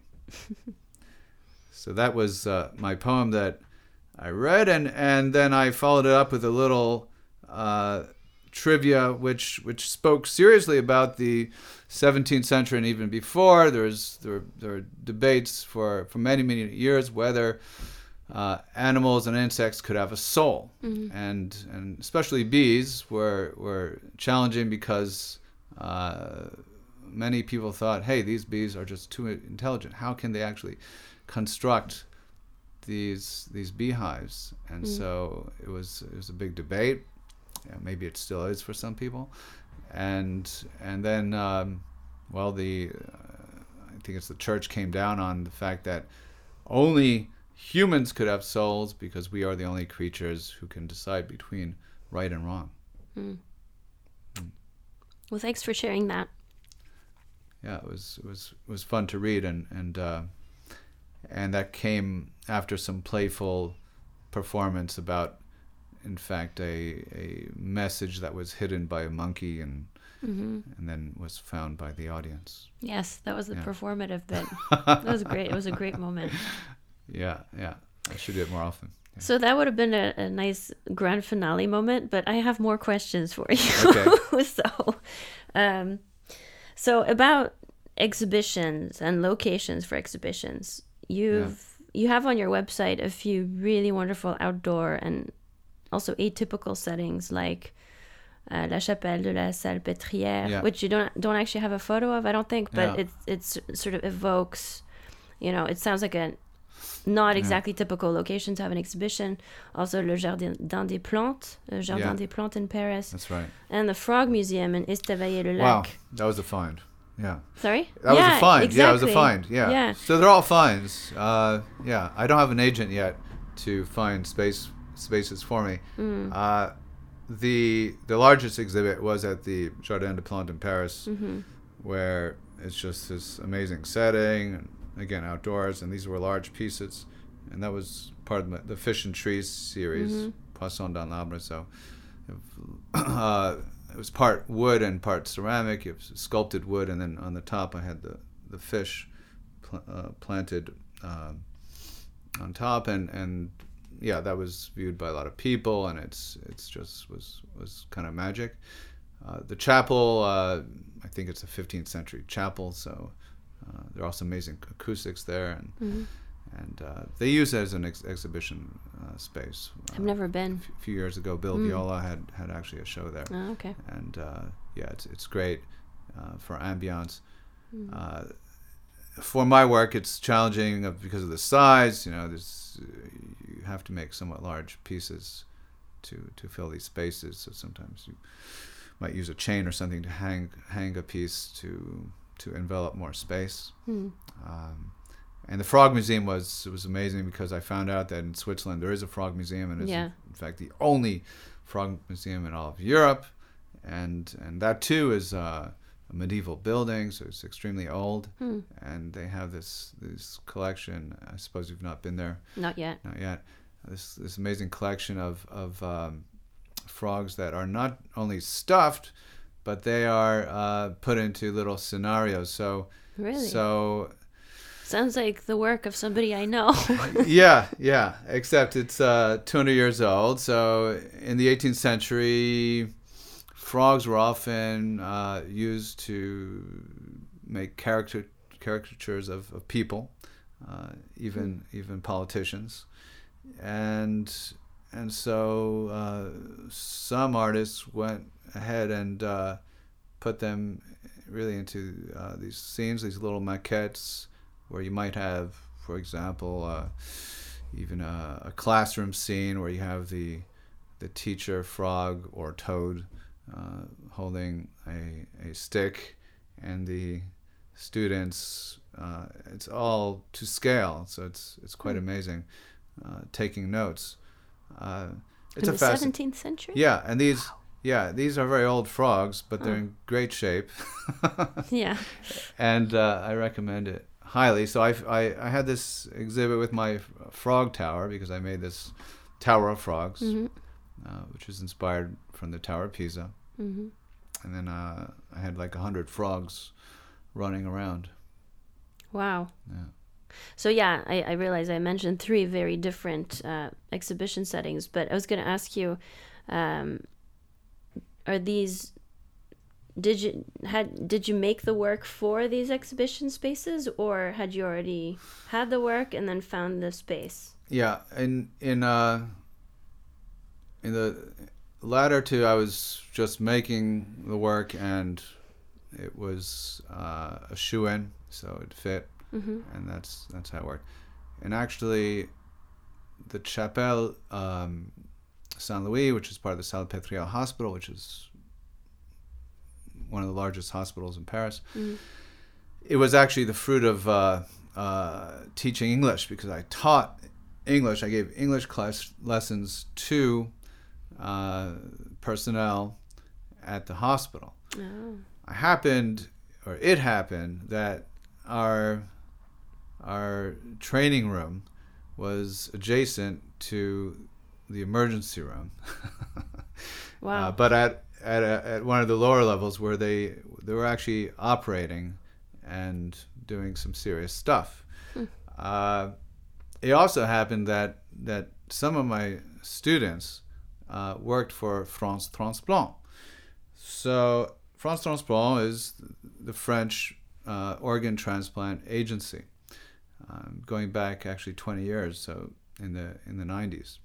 So that was uh, my poem that I read, and, and then I followed it up with a little uh, trivia, which which spoke seriously about the seventeenth century and even before. There's there there are debates for, for many many years whether uh, animals and insects could have a soul, mm-hmm. and and especially bees were were challenging because uh, many people thought, hey, these bees are just too intelligent. How can they actually construct these these beehives? And mm. so it was it was a big debate. Yeah, maybe it still is for some people, and and then um, well the uh, I think it's the church came down on the fact that only humans could have souls because we are the only creatures who can decide between right and wrong. Mm. Mm. Well, thanks for sharing that. Yeah, it was it was it was fun to read, and and uh, and that came after some playful performance about, in fact, a a message that was hidden by a monkey and mm-hmm. and then was found by the audience. Yes, that was the yeah. performative bit. That was great. It was a great moment. Yeah, yeah. I should do it more often. Yeah. So that would have been a, a nice grand finale moment, but I have more questions for you. Okay. so, um, so about exhibitions and locations for exhibitions, you've you have on your website a few really wonderful outdoor and also atypical settings like uh, La Chapelle de la Salpêtrière, yeah. which you don't don't actually have a photo of, I don't think, but yeah. it it's sort of evokes, you know, it sounds like a not exactly yeah. typical location to have an exhibition. Also, Le Jardin des Plantes, Le Jardin yeah. des Plantes in Paris. That's right. And the Frog Museum in Estavayer-le-Lac. Wow, that was a find. Yeah. Sorry? That yeah, was a find. Exactly. Yeah, it was a find. Yeah. yeah. So they're all finds. Uh, yeah, I don't have an agent yet to find space spaces for me. Mm. Uh, the the largest exhibit was at the Jardin des Plantes in Paris, mm-hmm. where it's just this amazing setting, and again outdoors, and these were large pieces, and that was part of the, the Fish and Trees series, mm-hmm. Poisson dans l'Arbre. So uh, it was part wood and part ceramic. It was sculpted wood, and then on the top I had the the fish pl- uh, planted uh, on top, and and yeah, that was viewed by a lot of people, and it's it's just was was kind of magic. Uh, the chapel, uh, I think it's a fifteenth century chapel, so uh, there are also amazing acoustics there, and mm-hmm. and uh, they use it as an ex- exhibition uh, space. I've uh, never been. A f- few years ago, Bill mm. Viola had, had actually a show there. Oh, okay. And uh, yeah, it's it's great uh, for ambiance. Mm. Uh, for my work, it's challenging because of the size. You know, there's you have to make somewhat large pieces to to fill these spaces. So sometimes you might use a chain or something to hang hang a piece to to envelop more space. Mm. Um, and the Frog Museum was was amazing because I found out that in Switzerland there is a frog museum, and it's yeah. in, in fact the only frog museum in all of Europe, and and that too is uh, a medieval building, so it's extremely old, hmm. and they have this this collection. I suppose you've not been there. Not yet. Not yet. This this amazing collection of of um, frogs that are not only stuffed, but they are uh, put into little scenarios. So really, so. Sounds like the work of somebody I know. yeah, yeah. Except it's uh, two hundred years old. So in the eighteenth century, frogs were often uh, used to make character caricatures of, of people, uh, even mm. even politicians, and and so uh, some artists went ahead and uh, put them really into uh, these scenes, these little maquettes, where you might have, for example, uh, even a, a classroom scene where you have the the teacher frog or toad uh, holding a, a stick, and the students. Uh, it's all to scale, so it's it's quite mm. amazing. Uh, taking notes. Uh, it's in a the seventeenth century. Yeah, and these. Wow. Yeah, these are very old frogs, but they're oh. in great shape. yeah. And uh, I recommend it highly. So I, I, I had this exhibit with my frog tower because I made this tower of frogs, mm-hmm. uh, which is inspired from the Tower of Pisa. Mm-hmm. And then uh, I had like a hundred frogs running around. Wow. Yeah. So yeah, I, I realize I mentioned three very different uh, exhibition settings, but I was going to ask you, um, are these? Did you had did you make the work for these exhibition spaces, or had you already had the work and then found the space? Yeah, in in uh, in the latter two, I was just making the work, and it was uh, a shoe-in, so it fit, mm-hmm. and that's that's how it worked. And actually, the Chapelle um, Saint Louis, which is part of the Salpêtrière Hospital, which is one of the largest hospitals in Paris. Mm. It was actually the fruit of uh, uh, teaching English, because I taught English. I gave English class lessons to uh, personnel at the hospital. Oh. I happened, or it happened, that our our training room was adjacent to the emergency room. Wow! Uh, but at at a, at one of the lower levels where they they were actually operating and doing some serious stuff. Hmm. Uh, it also happened that that some of my students uh, worked for France Transplant. So France Transplant is the French uh, organ transplant agency. um, going back actually twenty years, so in the in the nineties.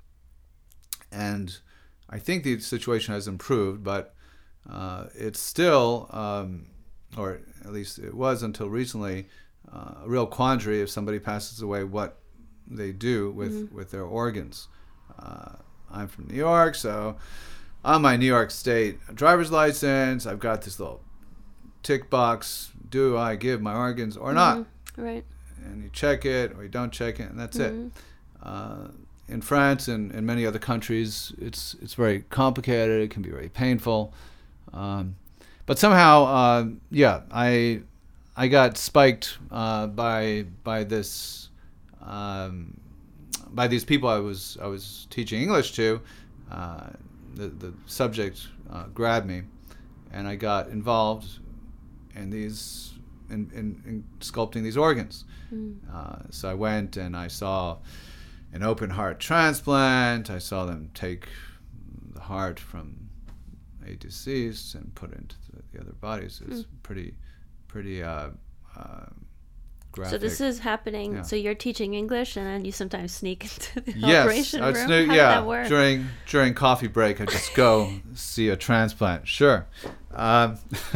And I think the situation has improved, but uh, it's still, um, or at least it was until recently, uh, a real quandary if somebody passes away, what they do with, mm-hmm. with their organs. Uh, I'm from New York, so on my New York State driver's license, I've got this little tick box, do I give my organs or not? Mm-hmm. Right. And you check it or you don't check it, and that's mm-hmm. it. Uh, in France and in many other countries, it's it's very complicated. It can be very painful. Um, but somehow, uh, yeah, I I got spiked uh, by by this um, by these people I was I was teaching English to. Uh, the the subject uh, grabbed me, and I got involved in these in in, in sculpting these organs. Mm. Uh, so I went and I saw an open heart transplant. I saw them take the heart from a deceased and put it into the, the other bodies. It's mm. pretty, pretty uh, uh, graphic. So this is happening. Yeah. So you're teaching English, and then you sometimes sneak into the yes, operation I'd room. Sneak, How yeah, did that work? during during coffee break, I just go see a transplant. Sure, um,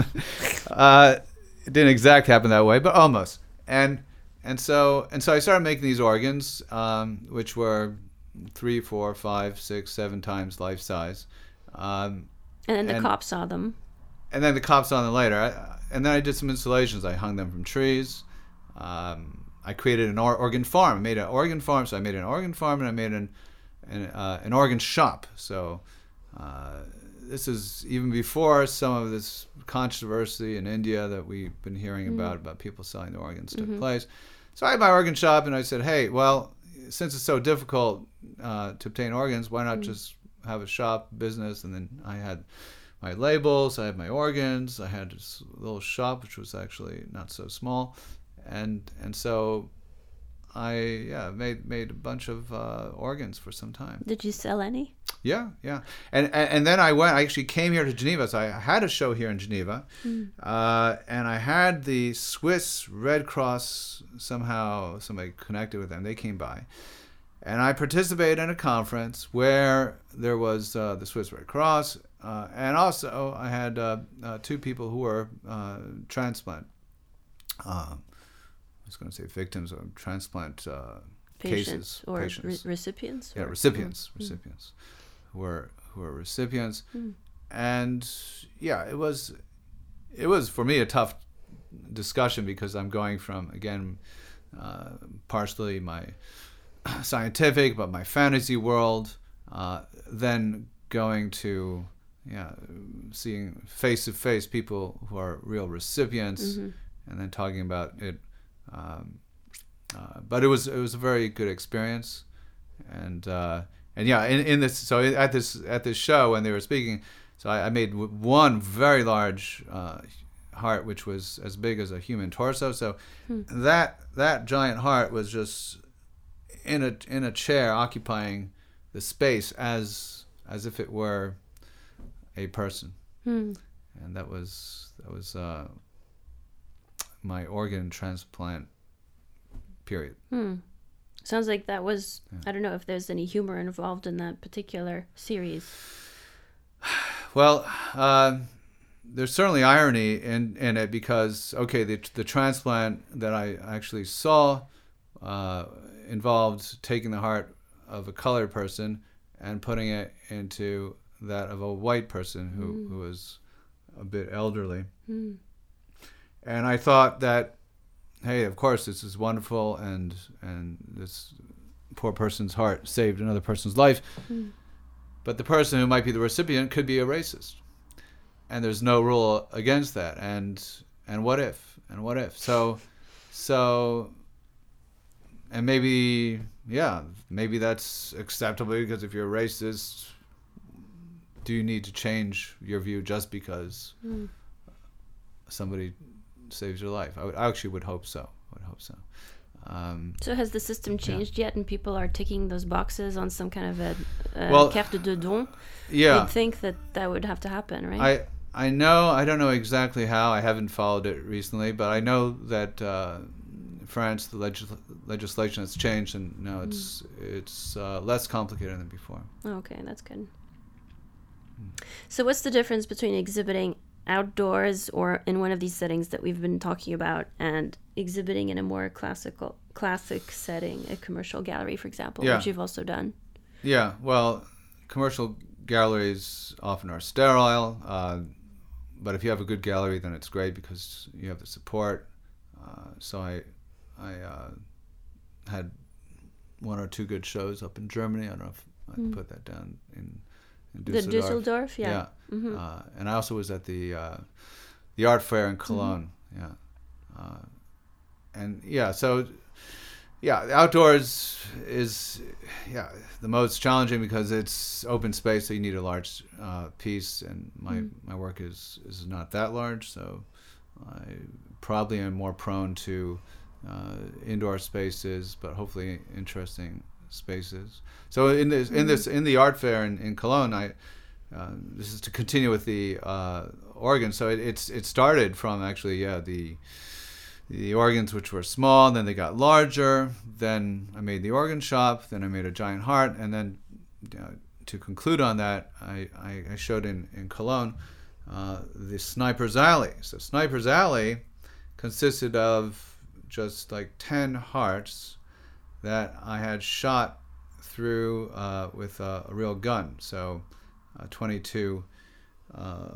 uh, it didn't exactly happen that way, but almost. And And so and so I started making these organs, um, which were three, four, five, six, seven times life size. Um, and then the and, cops saw them. And then the cops saw them later. I, and then I did some installations. I hung them from trees. Um, I created an or- organ farm. I made an organ farm. So I made an organ farm and I made an an, uh, an organ shop. So uh, this is even before some of this controversy in India that we've been hearing mm-hmm. about, about people selling their organs took mm-hmm. place. So I had my organ shop, and I said, hey, well, since it's so difficult uh, to obtain organs, why not mm-hmm. just have a shop business? And then I had my labels, I had my organs, I had this little shop, which was actually not so small. And and so I yeah made made a bunch of uh, organs for some time. Did you sell any? Yeah, yeah, and, and and then I went. I actually came here to Geneva. So I had a show here in Geneva, mm. uh, and I had the Swiss Red Cross somehow. Somebody connected with them. They came by, and I participated in a conference where there was uh, the Swiss Red Cross, uh, and also I had uh, uh, two people who were uh, transplant. Uh, I was going to say victims of transplant uh, patients cases, or patients. Re- recipients. Yeah, or? recipients, mm. recipients, who were who were recipients, mm. and yeah, it was it was for me a tough discussion because I'm going from again uh, partially my scientific but my fantasy world, uh, then going to yeah seeing face to face people who are real recipients, mm-hmm. and then talking about it. Um, uh, but it was it was a very good experience, and uh, and yeah, in, in this so at this at this show when they were speaking, so I, I made one very large uh, heart which was as big as a human torso. So hmm. that that giant heart was just in a in a chair occupying the space as as if it were a person, hmm. and that was that was. Uh, my organ transplant period. Hmm. Sounds like that was, yeah. I don't know if there's any humor involved in that particular series. Well, uh, there's certainly irony in, in it because, okay, the, the transplant that I actually saw uh, involved taking the heart of a colored person and putting it into that of a white person who, mm. who was a bit elderly. Mm. And I thought that, hey, of course, this is wonderful, and and this poor person's heart saved another person's life. Mm. But the person who might be the recipient could be a racist, and there's no rule against that. And and what if? And what if? So, so, and maybe, yeah, maybe that's acceptable because if you're a racist, do you need to change your view just because mm. somebody saves your life? I, would, I actually would hope so. I would hope so. Um, so has the system changed yeah. yet, and people are ticking those boxes on some kind of a uh, well, carte de don? Yeah, you'd think that that would have to happen, right? I I know. I don't know exactly how. I haven't followed it recently, but I know that uh, France, the legis- legislation has changed, and now it's mm. it's uh, less complicated than before. Okay, that's good. Mm. So what's the difference between exhibiting outdoors or in one of these settings that we've been talking about and exhibiting in a more classical classic setting, a commercial gallery, for example, yeah. which you've also done? Yeah, well, commercial galleries often are sterile, uh, but if you have a good gallery, then it's great because you have the support. Uh, so I, I uh, had one or two good shows up in Germany. I don't know if I can mm. put that down in, in Düsseldorf. The Düsseldorf, yeah. Yeah, mm-hmm. uh, and I also was at the uh, the art fair in Cologne. Mm-hmm. Yeah, uh, and yeah, so. Yeah, outdoors is yeah the most challenging because it's open space, so you need a large uh, piece, and my, mm. my work is, is not that large, so I probably am more prone to uh, indoor spaces, but hopefully interesting spaces. So in this mm. in this in the art fair in, in Cologne, I uh, this is to continue with the uh, organ. So it, it's it started from actually yeah the. the organs, which were small, then they got larger. Then I made the organ shop. Then I made a giant heart. And then you know, to conclude on that, I, I, I showed in, in Cologne uh, the Sniper's Alley. So Sniper's Alley consisted of just like ten hearts that I had shot through uh, with a, a real gun. So uh, twenty-two uh,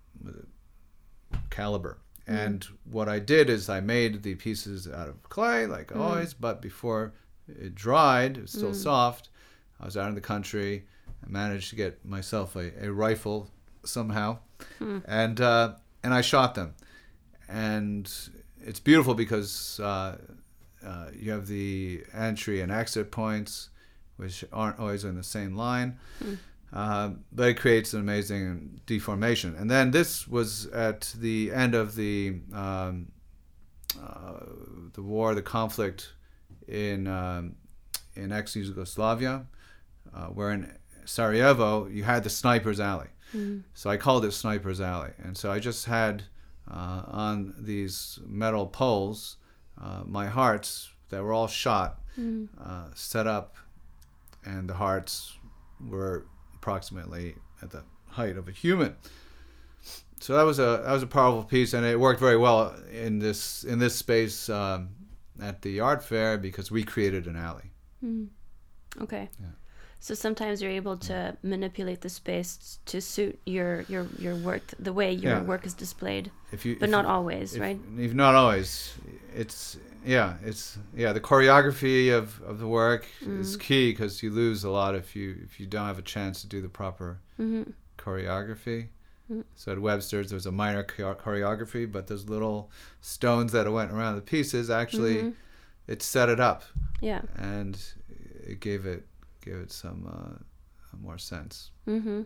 caliber. And what I did is I made the pieces out of clay, like mm. always, but before it dried, it was still mm. soft. I was out in the country. I managed to get myself a, a rifle somehow, mm. and uh, and I shot them. And it's beautiful because uh, uh, you have the entry and exit points, which aren't always in the same line. Mm. Uh, but it creates an amazing deformation. And then this was at the end of the um, uh, the war, the conflict in um, in ex-Yugoslavia, uh, where in Sarajevo you had the Sniper's Alley. Mm-hmm. So I called it Sniper's Alley. And so I just had uh, on these metal poles uh, my hearts that were all shot, mm-hmm. uh, set up, and the hearts were approximately at the height of a human. So that was a that was a powerful piece, and it worked very well in this in this space um, at the art fair because we created an alley. Mm. Okay. Yeah. So sometimes you're able to manipulate the space to suit your your, your work, the way your yeah. work is displayed. If you, but if not you, always, if, right? If not always, it's yeah, it's yeah. The choreography of, of the work mm. is key because you lose a lot if you if you don't have a chance to do the proper mm-hmm. choreography. Mm. So at Webster's, there was a minor choreography, but those little stones that went around the pieces actually mm-hmm. it set it up. Yeah, and it gave it gave it some uh, more sense. Mm-hmm.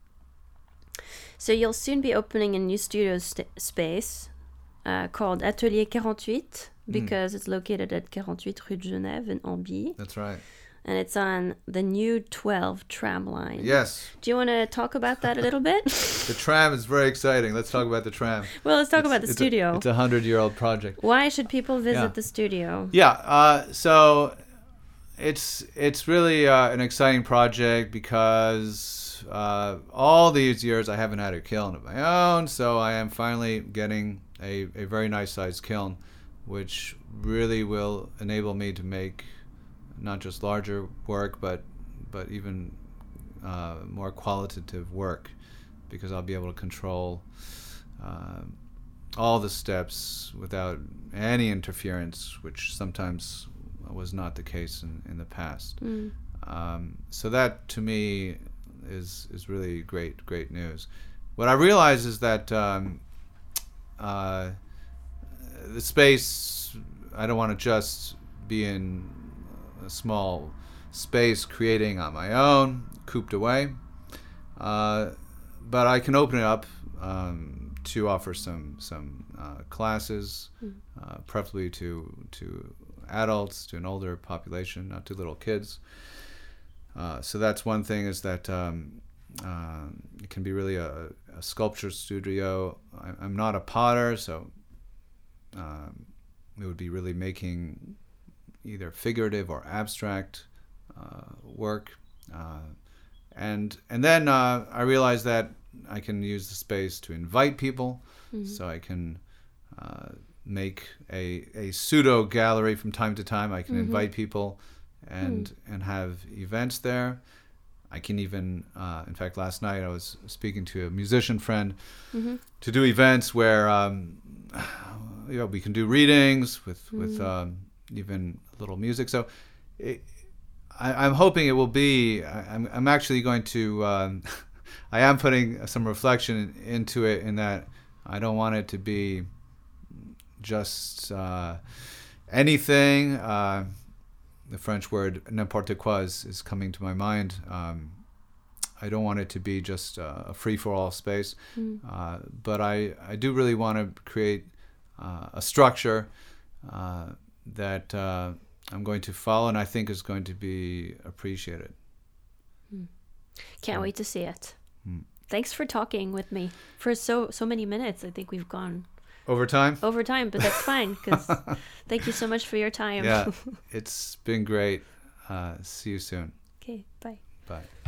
So you'll soon be opening a new studio st- space uh, called Atelier quarante-huit because mm. it's located at quarante-huit Rue de Genève in Amby. That's right. And it's on the new twelve tram line. Yes. Do you want to talk about that a little bit? The tram is very exciting. Let's talk about the tram. Well, let's talk it's, about the it's studio. A, it's a hundred-year-old project. Why should people visit yeah. the studio? Yeah. Uh, so it's it's really uh, an exciting project because uh, all these years I haven't had a kiln of my own, so I am finally getting a, a very nice-sized kiln, which really will enable me to make not just larger work, but but even uh, more qualitative work, because I'll be able to control uh, all the steps without any interference, which sometimes was not the case in, in the past. Mm. Um, so that, to me, is is really great, great news. What I realize is that um, uh, the space, I don't want to just be in a small space creating on my own, cooped away. Uh, but I can open it up um, to offer some some uh, classes, mm. uh, preferably to to adults, to an older population, not to little kids. Uh, so that's one thing, is that um, uh, it can be really a, a sculpture studio. I, I'm not a potter, so um, it would be really making either figurative or abstract uh, work. Uh, and and then uh, I realized that I can use the space to invite people, mm-hmm. so I can uh, make a a pseudo gallery from time to time. I can mm-hmm. invite people and mm. and have events there. I can even, uh, in fact, last night I was speaking to a musician friend mm-hmm. to do events where um, you know we can do readings with mm. with um, even a little music. So it, I, I'm hoping it will be. I, I'm I'm actually going to. Um, I am putting some reflection into it in that I don't want it to be just uh, anything. Uh, the French word n'importe quoi is, is coming to my mind. Um, I don't want it to be just uh, a free-for-all space, mm. uh, but I, I do really want to create uh, a structure uh, that uh, I'm going to follow and I think is going to be appreciated. Mm. Can't so, wait to see it. Mm. Thanks for talking with me for so so many minutes. I think we've gone over time. Over time, but that's fine because thank you so much for your time. Yeah, it's been great. Uh, see you soon. Okay, bye. Bye.